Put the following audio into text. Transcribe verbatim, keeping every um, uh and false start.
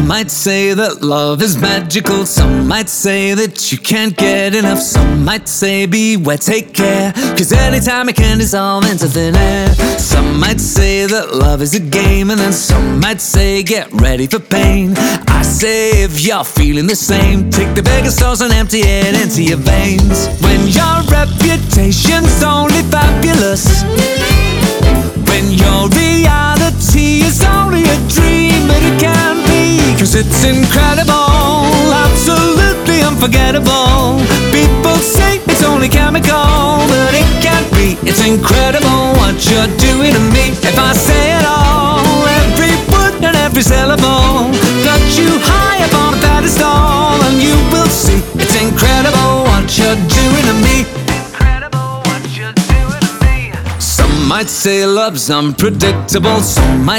Some might say that love is magical. Some might say that you can't get enough. Some might say beware, take care, 'cause anytime it can dissolve into thin air. Some might say that love is a game, and then some might say get ready for pain. I say if you're feeling the same, take the biggest dose and empty it into your veins. When your reputation's only fabulous, when your reality is only a dream, but it can be, 'cause it's incredible, absolutely unforgettable. People say it's only chemical, but it can't be. It's incredible what you're doing to me. If I say it all, every word and every syllable, got you high up on a pedestal, and you will see it's incredible what you're doing to me. Some might say love's unpredictable. Some might